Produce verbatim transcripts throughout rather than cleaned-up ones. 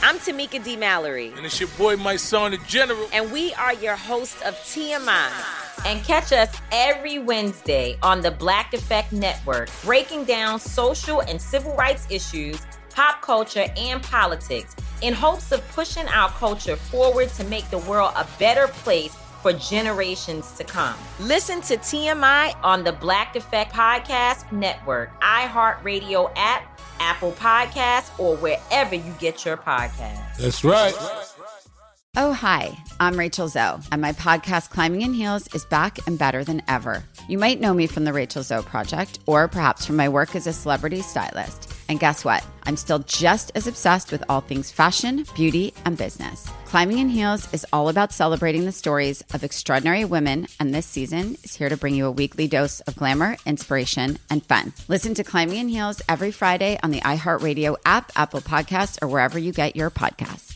I'm Tamika D. Mallory. And it's your boy, my son, the General. And we are your hosts of T M I. And catch us every Wednesday on the Black Effect Network, breaking down social and civil rights issues, pop culture, and politics in hopes of pushing our culture forward to make the world a better place for generations to come. Listen to T M I on the Black Effect Podcast Network, iHeartRadio app, Apple Podcasts, or wherever you get your podcasts. That's right. Oh, hi, I'm Rachel Zoe, and my podcast, Climbing in Heels, is back and better than ever. You might know me from the Rachel Zoe Project, or perhaps from my work as a celebrity stylist. And guess what? I'm still just as obsessed with all things fashion, beauty, and business. Climbing in Heels is all about celebrating the stories of extraordinary women, and this season is here to bring you a weekly dose of glamour, inspiration, and fun. Listen to Climbing in Heels every Friday on the iHeartRadio app, Apple Podcasts, or wherever you get your podcasts.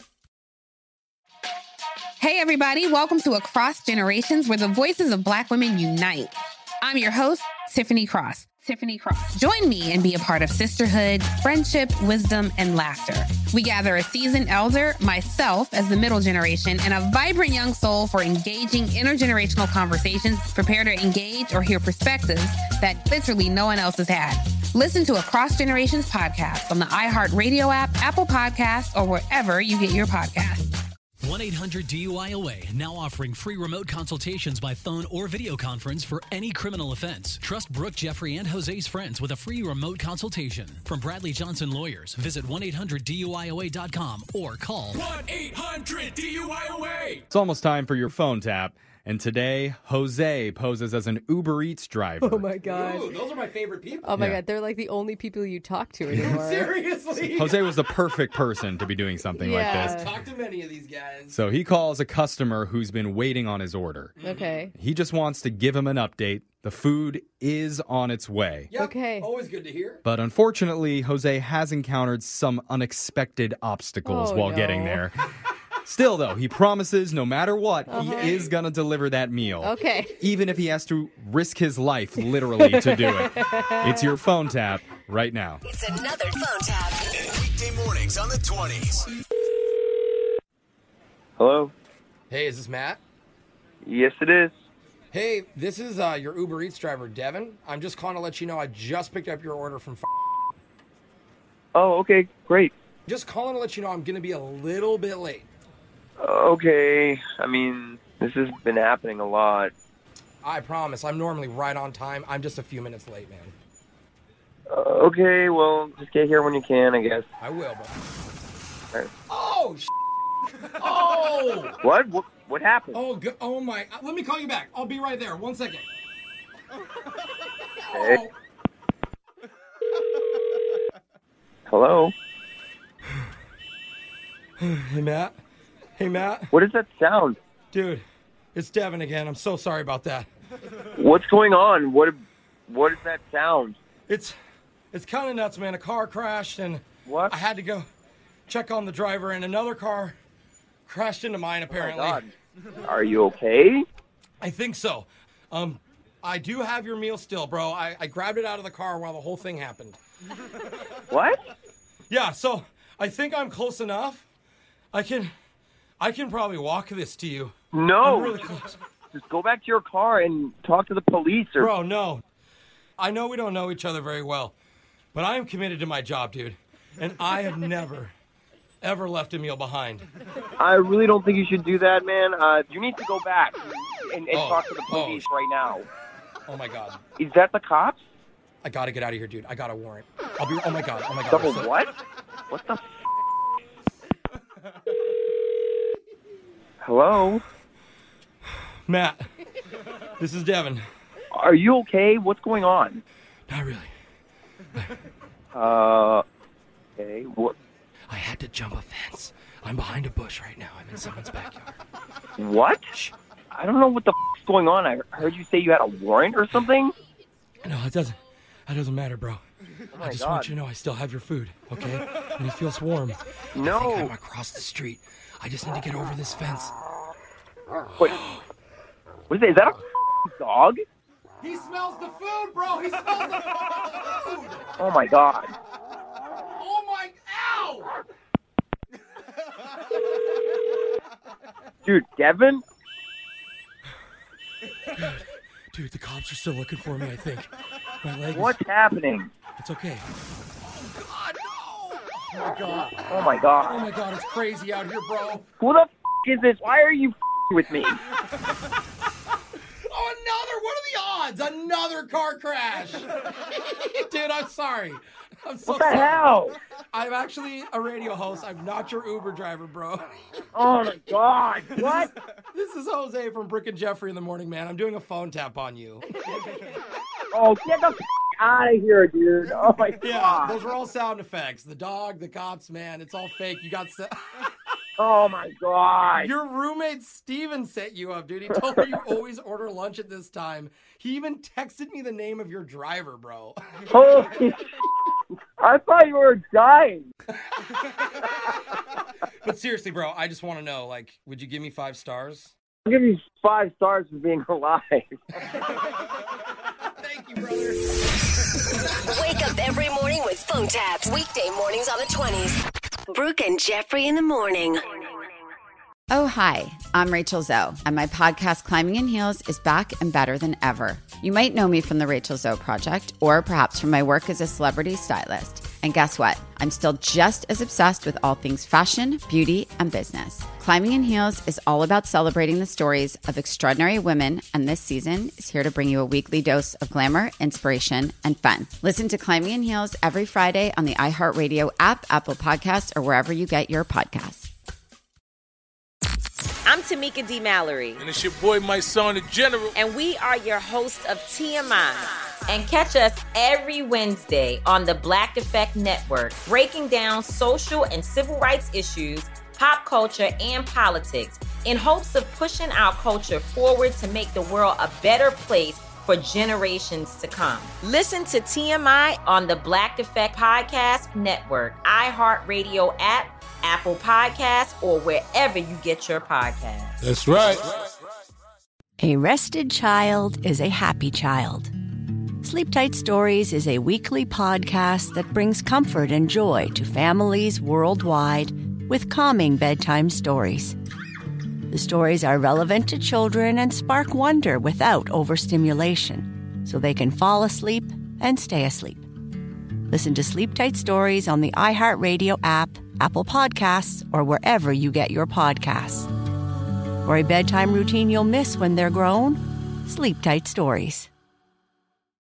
Hey, everybody. Welcome to Across Generations, where the voices of Black women unite. I'm your host, Tiffany Cross. Tiffany Cross. Join me and be a part of sisterhood, friendship, wisdom, and laughter. We gather a seasoned elder, myself as the middle generation, and a vibrant young soul for engaging intergenerational conversations. Prepare to engage or hear perspectives that literally no one else has had. Listen to Across Generations podcast on the iHeartRadio app, Apple Podcasts, or wherever you get your podcasts. one eight hundred D U I O A now offering free remote consultations by phone or video conference for any criminal offense. Trust Brooke, Jeffrey, and Jose's friends with a free remote consultation. From Bradley Johnson Lawyers, visit one eight hundred D U I O A dot com or call one eight hundred D U I O A. It's almost time for your phone tap. And today, Jose poses as an Uber Eats driver. Oh, my God. Ooh, those are my favorite people. Oh, my Yeah. God. They're like the only people you talk to anymore. Seriously? Jose was the perfect person to be doing something Yeah. like this. Talk to many of these guys. So he calls a customer who's been waiting on his order. Okay. He just wants to give him an update. The food is on its way. Yep, Okay. always good to hear. But unfortunately, Jose has encountered some unexpected obstacles Oh, while no. getting there. Still, though, he promises no matter what, Uh-huh. he is going to deliver that meal. Okay. Even if he has to risk his life, literally, to do it. It's your phone tap right now. It's another phone tap. Weekday mornings on the twenties. Hello? Hey, is this Matt? Yes, it is. Hey, this is uh, your Uber Eats driver, Devin. I'm just calling to let you know I just picked up your order from... F- Oh, okay, great. just calling to let you know I'm going to be a little bit late. Okay, I mean, this has been happening a lot. I promise. I'm normally right on time. I'm just a few minutes late, man. Uh, okay, well, just get here when you can, I guess. I will, bro. All right. Oh, sh- Oh! What? What, what happened? Oh, go- oh my. uh, Let me call you back. I'll be right there. One second. Okay. Oh. Hello? Hey, Matt. Hey, Matt. What is that sound? Dude, it's Devin again. I'm so sorry about that. What's going on? What What is that sound? It's it's kind of nuts, man. A car crashed, and What? I had to go check on the driver, and another car crashed into mine, apparently. Oh, my God. Are you okay? I think so. Um, I do have your meal still, bro. I, I grabbed it out of the car while the whole thing happened. What? Yeah, so I think I'm close enough. I can... I can probably walk this to you. No. I'm really close. Just go back to your car and talk to the police. Or... Bro, no. I know we don't know each other very well, but I am committed to my job, dude. And I have never, ever left a meal behind. I really don't think you should do that, man. Uh, you need to go back and, and Oh, talk to the police oh. right now. Oh, my God. Is that the cops? I gotta get out of here, dude. I got a warrant. I'll be... Oh, my God. Oh, my God. Double So- what? What the f- Hello? Matt, this is Devin. Are you okay? What's going on? Not really. Uh, okay. What? I had to jump a fence. I'm behind a bush right now. I'm in someone's backyard. What? Shh. I don't know what the f- is going on. I heard you say you had a warrant or something. No, it doesn't. That doesn't matter, bro. Oh my I just God. want you to know I still have your food, okay? And it feels warm. I No. think I'm across the street. I just need to get over this fence. Wait. What is that? Is that a f- dog? He smells the food, bro. He smells the food. Oh my God. Oh my! Ow! Dude, Devin? Dude, dude, the cops are still looking for me, I think. My leg is... What's happening? It's okay. Oh, God, no! Oh, my God. Oh, my God. Oh, my God, it's crazy out here, bro. Who the f*** is this? Why are you f***ing with me? Oh, another! What are the odds? Another car crash! Dude, I'm sorry. I'm so What the sorry. hell? I'm actually a radio host. I'm not your Uber driver, bro. Oh, my God. What? This is Jose from Brooke and Jeffrey in the Morning, man. I'm doing a phone tap on you. Oh, get the f*** out of here, dude. Oh, my God. Yeah, those are all sound effects. The dog, the cops, man. It's all fake. You got... Se- Oh, my God. Your roommate Steven set you up, dude. He told me you always order lunch at this time. He even texted me the name of your driver, bro. Holy I thought you were dying. But seriously, bro, I just want to know, like, would you give me five stars? I'll give you five stars for being alive. Thank you, brother. Wake up every morning with phone taps. Weekday mornings on the twenties. Brooke and Jeffrey in the Morning. Oh, hi, I'm Rachel Zoe, and my podcast, Climbing in Heels, is back and better than ever. You might know me from the Rachel Zoe Project, or perhaps from my work as a celebrity stylist. And guess what? I'm still just as obsessed with all things fashion, beauty, and business. Climbing in Heels is all about celebrating the stories of extraordinary women, and this season is here to bring you a weekly dose of glamour, inspiration, and fun. Listen to Climbing in Heels every Friday on the iHeartRadio app, Apple Podcasts, or wherever you get your podcasts. I'm Tamika D. Mallory. And it's your boy, my son, the General. And we are your hosts of T M I. And catch us every Wednesday on the Black Effect Network, breaking down social and civil rights issues, pop culture, and politics in hopes of pushing our culture forward to make the world a better place for generations to come. Listen to T M I on the Black Effect Podcast Network, iHeartRadio app, Apple Podcasts, or wherever you get your podcasts. That's right. A rested child is a happy child. Sleep Tight Stories is a weekly podcast that brings comfort and joy to families worldwide with calming bedtime stories. The stories are relevant to children and spark wonder without overstimulation, so they can fall asleep and stay asleep. Listen to Sleep Tight Stories on the iHeartRadio app, Apple Podcasts, or wherever you get your podcasts. For a bedtime routine you'll miss when they're grown, Sleep Tight Stories.